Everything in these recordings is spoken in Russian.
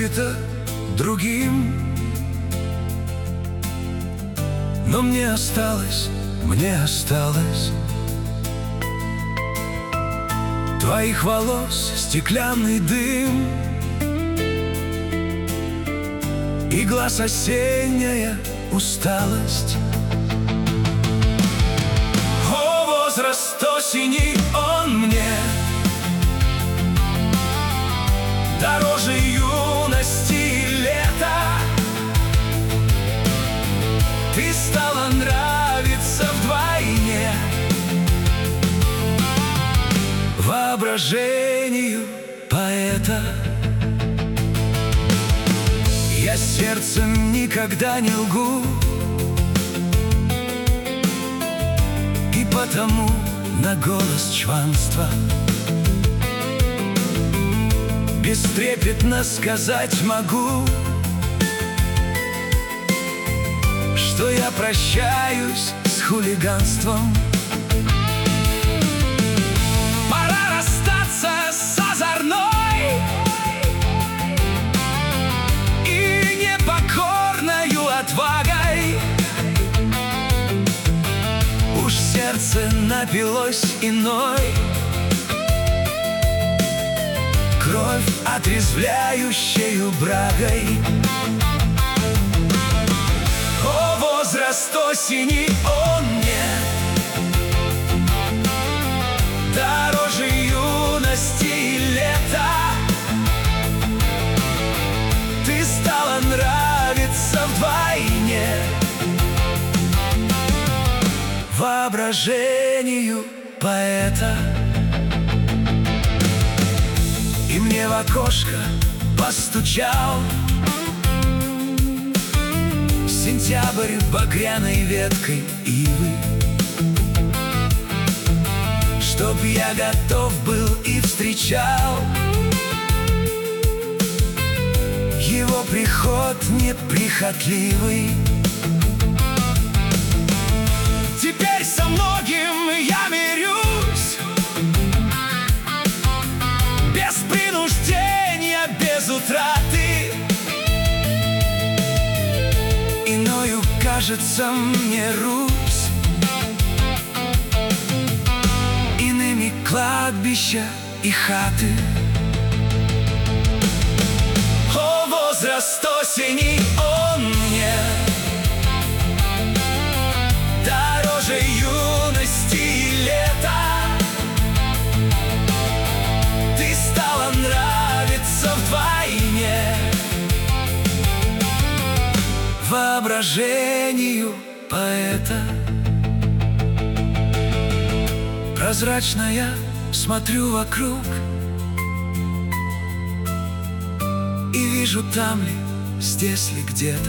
забыто другим. Но мне осталось твоих волос стеклянный дым и глаз осенняя усталость. О, возраст осени, он мне дороже юности и лета. Ты стала нравиться вдвойне воображению поэта. Я сердцем никогда не лгу, и потому на голос чванства бестрепетно сказать могу, что я прощаюсь с хулиганством. Пора расстаться с озорной и непокорною отвагой. Уж сердце напилось иной, кровь отрезвляющею брагой. О, возраст осени, он мне дороже юности и лета. Ты стала нравиться вдвойне воображению поэта. И мне в окошко постучал сентябрь багряной веткой ивы, чтоб я готов был и встречал его приход неприхотливый. Теперь со многим я мирюсь, без принуждения, без утраты. Иною кажется мне Русь, иными кладбища и хаты. О, возраст осени, он мне дороже юности и лета. Ты стала нравиться вдвойне воображению поэта. Прозрачно я смотрю вокруг и вижу, там ли, здесь ли где-то,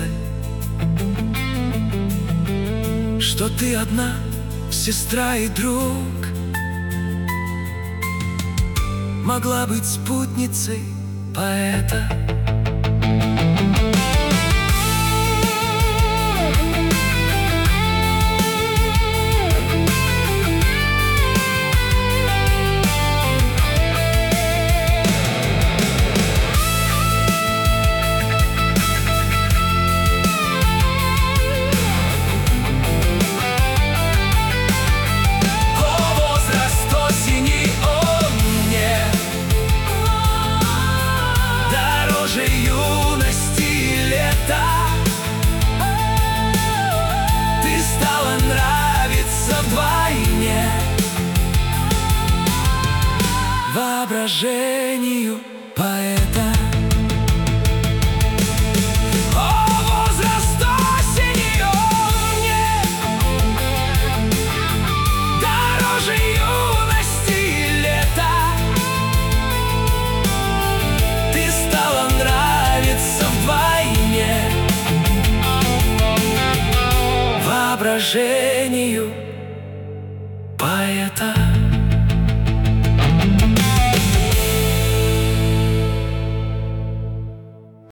что ты одна, сестра и друг, могла быть спутницей поэта. Юности и лета. Ты стала нравиться вдвойне воображению поэта. О, возраст осени, он мне дороже юности и лета. Ты стала нравиться вдвойне воображению поэта.